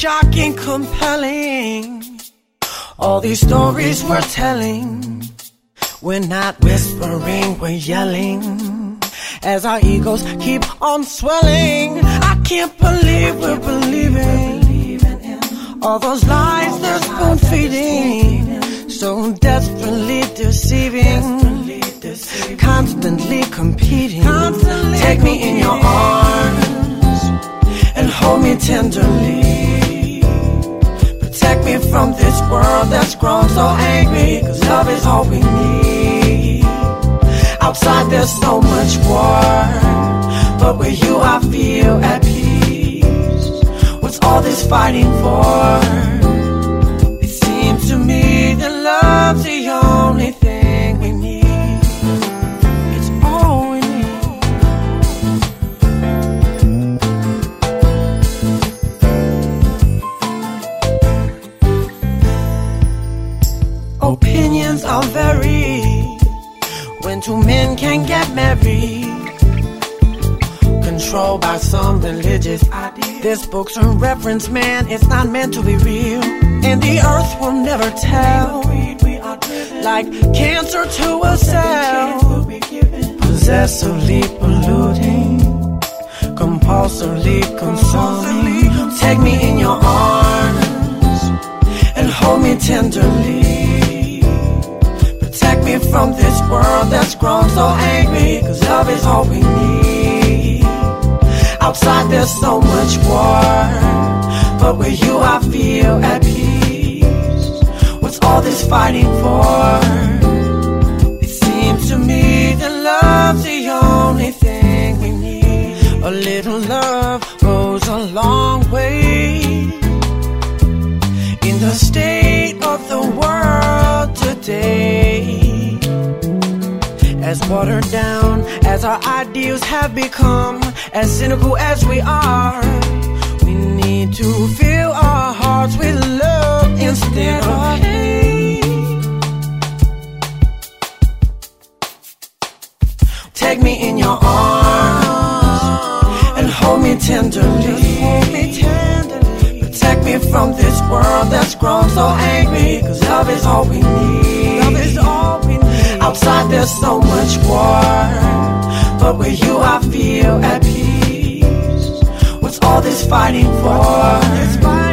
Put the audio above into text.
shocking, compelling. All these stories we're telling, we're not whispering, we're yelling. As our egos keep on swelling, I can't believe we're believing all those lies they're spoon feeding, so desperately deceiving, constantly competing. Take me in your arms and hold me tenderly. Protect me from this world that's grown so angry, 'cause love is all we need. Outside there's so much war, but with you I feel at peace. What's all this fighting for? It seems to me that love's the only thing we need. It's all we need. Opinions are varied when two men can get married, controlled by some religious idea. This book's a reference, man, it's not meant to be real, and the earth will never tell. Like cancer to a cell, possessively polluting, compulsively consuming. Take me in your arms and hold me tenderly. Protect me from this world that's grown so angry, 'cause love is all we need. Outside there's so much war, but with you I feel at peace. What's all this fighting for? It seems to me that love's the only thing we need. A little love goes a long way in the state of the world today. As watered down as our ideals have become, as cynical as we are, we need to fill our hearts with love instead of hate. Take me in your arms and hold me tenderly. Protect me from this world that's grown so angry, 'cause love is all we need. Love is all we need. Outside there's so much war, but with you I feel at peace. What's all this fighting for?